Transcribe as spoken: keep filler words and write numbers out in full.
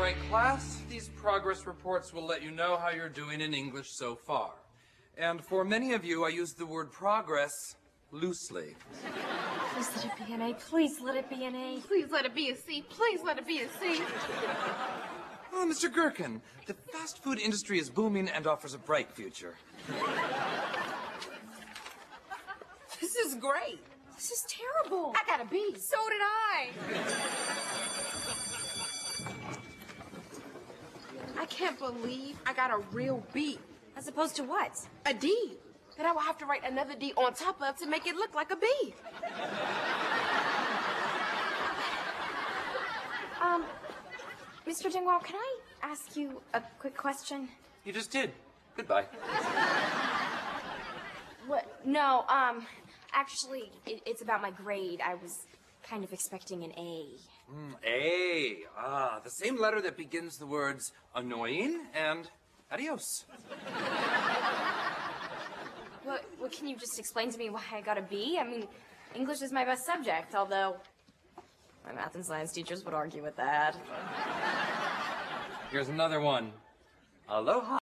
right, class, these progress reports will let you know how you're doing in English so far. And for many of you, I use the word progress loosely. Please let it be an A. Please let it be an A. Please let it be a C. Please let it be a C. Oh, Mister Gherkin, the fast food industry is booming and offers a bright future. This is great. This is terrible. I got a B. So did I. I can't believe I got a real B. As opposed to what? A D. That I will have to write another D on top of to make it look like a B. Um, Mister Dingwall, can I ask you a quick question? You just did. Goodbye. What? No, um, actually, it, it's about my grade. I was kind of expecting an A. Mm, A. Ah, the same letter that begins the words annoying and adios. What, what, can you just explain to me why I got a B? I mean, English is my best subject, although my math and science teachers would argue with that. Here's another one. Aloha.